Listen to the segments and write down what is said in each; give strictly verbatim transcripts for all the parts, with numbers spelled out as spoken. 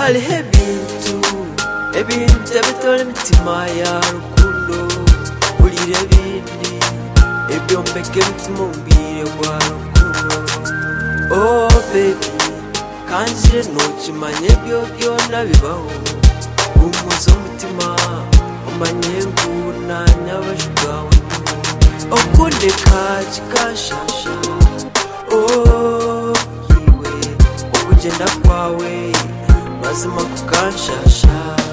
hariho ebintu ebintu ebitora emitima ya rukundo bulira ebindi ebyombeka emitima omubwire gwa rukundo. Oh baby kanjire nokimanya ebyo byona bibaho umuze omutima omanye ngu nanya abaju bwawe okundeka kikashasha. Oh yiwe okugenda kwawe mazima kukanshasha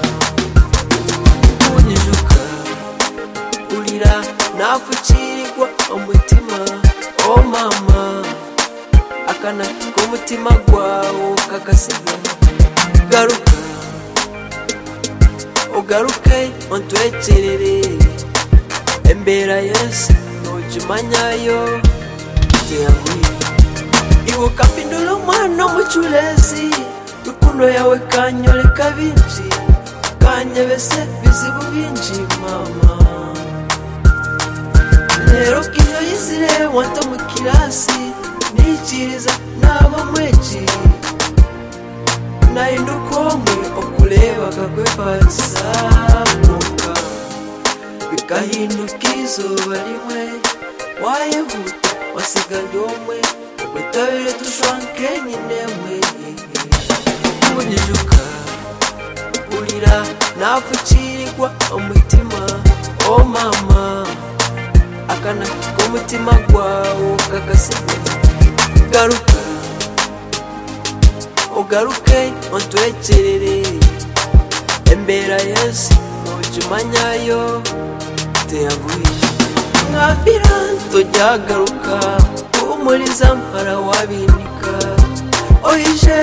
kunyijuka ulira nafukirirwa omutima. Oh mama akana k'omutima gwawo kakasiga garuka ogaruke ontwekyerere embeera yensi nogimanyayo teyanguye ibuka mpindula omwana omuculezi rukundo yawe kanyoleka bingi kanyebese bizibu bingi mama lero kiyo yizire wanto mu kirasi nikiriza naba mweki nahinduka omwe okuleba kakwepasa muka bikahinduka izuba rimwe wayehuta wasigaye omwe ogwetabire tushwanke nyinemwe kunyijuka ulira nafukirirwa omutima. Oh mama akana k'omutima gwawo kakasiga garuka ogaruke ontwekyerere embeera yensi nogimanyayo teyanguye ngambira ntojagaruka humuriza mpara wabinika oije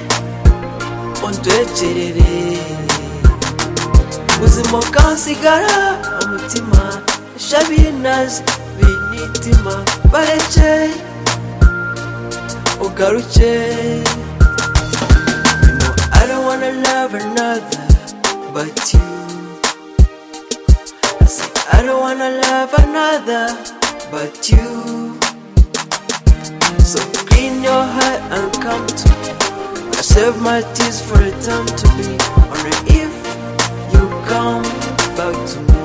ontwekyerere buzima kansigara omutima shabinazi binitima bareke ogaruke. I don't wanna love another but you. I say I don't wanna love another but you. So clean your heart and come to me. I save my tears for a time to be. Only if you come back to me.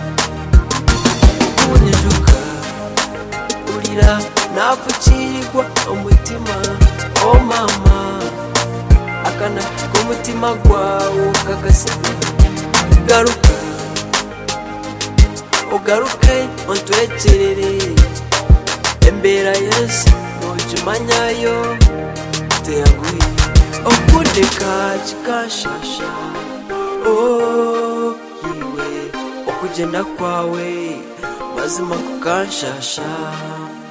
Kunyijuka ulira nafukirirwa omutima. Oh mama akana k'omutima gwawo kakasiga garuka ogaruke ontwekyerere embeera yensi nogimanyayo teyanguye okundeka kikashasha. Oh yiwe okugenda kwawe mazima kukanshasha.